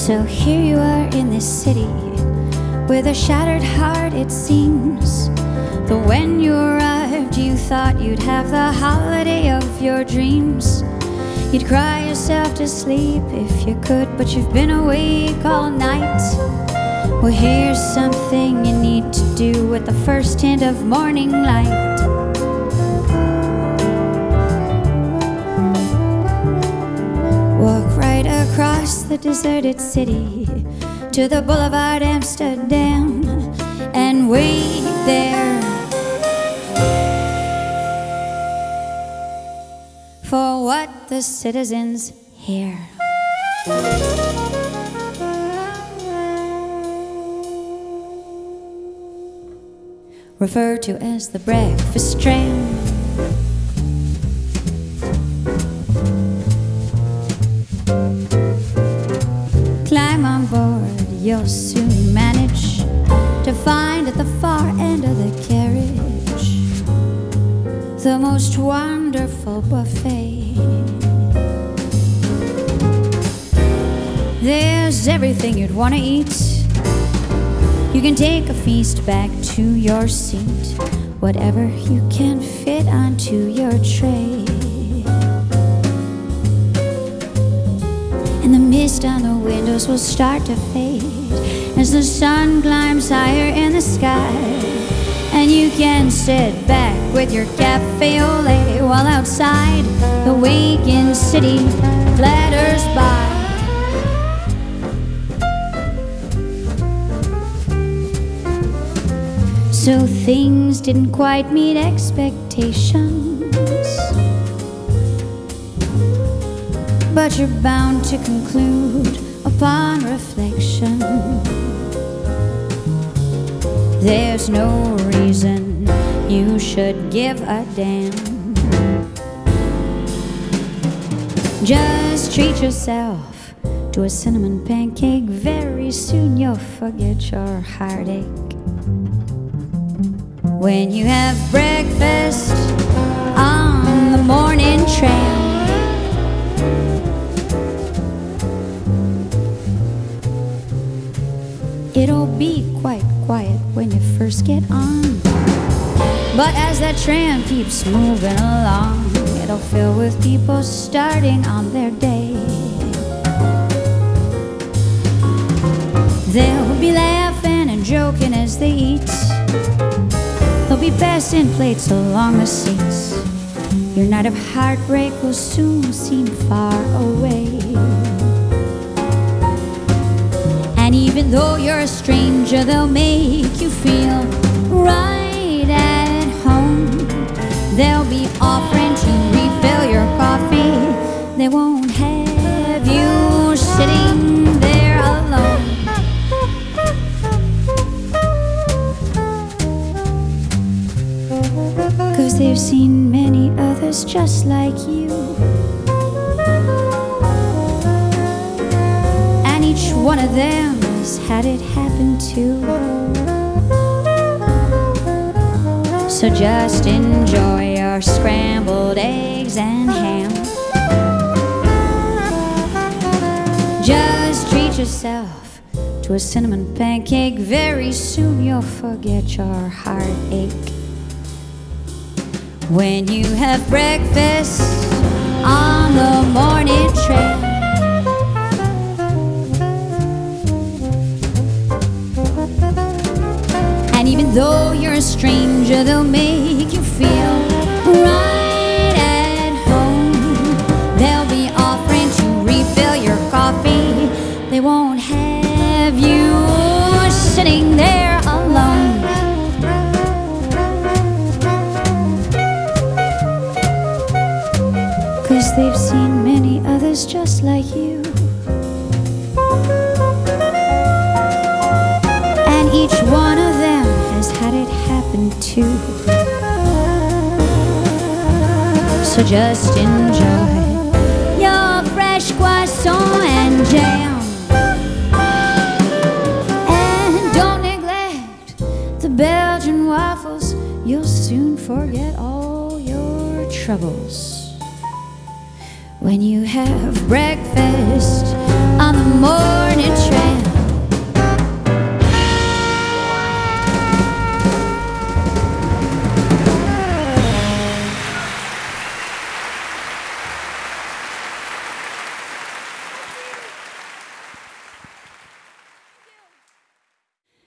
So here you are in this city with a shattered heart, it seems. Though when you arrived you thought you'd have the holiday of your dreams. You'd cry yourself to sleep if you could, but you've been awake all night. Well, here's something you need to do with the first hint of morning light. Walk right across the deserted city to the Boulevard Amsterdam and wait there for what the citizens hear. Referred to as the breakfast tram. Climb on board, you'll soon manage to find at the far end of the carriage the most wonderful buffet. There's everything you'd want to eat. You can take a feast back to your seat, whatever you can fit onto your tray. And the mist on the windows will start to fade as the sun climbs higher in the sky. And you can sit back with your cafe au lait while outside the waking city clatters by. So things didn't quite meet expectations, but you're bound to conclude upon reflection there's no reason you should give a damn. Just treat yourself to a cinnamon pancake. Very soon you'll forget your heartache. When you have breakfast on the morning tram, it'll be quite quiet when you first get on, but as that tram keeps moving along, it'll fill with people starting on their day. They'll be laughing and joking as they eat. They'll be passing plates along the seats. Your night of heartbreak will soon seem far away. And even though you're a stranger, they'll make you feel right at home. They'll be offering to refill your coffee. They won't have you sitting there alone. 'Cause they've seen many others just like you, and each one of them has had it happen too. So just enjoy your scrambled eggs and ham. Just treat yourself to a cinnamon pancake. Very soon you'll forget your heartache. When you have breakfast on the morning train, and even though you're a stranger, they'll make you feel right at home. They'll be offering to refill your coffee. They won't have you sitting there alone. 'Cause they've seen many others just like you, and each one of them has had it happen too. So just enjoy your fresh croissant and jam, and don't neglect the Belgian waffles. You'll soon forget all your troubles when you have breakfast on the morning train.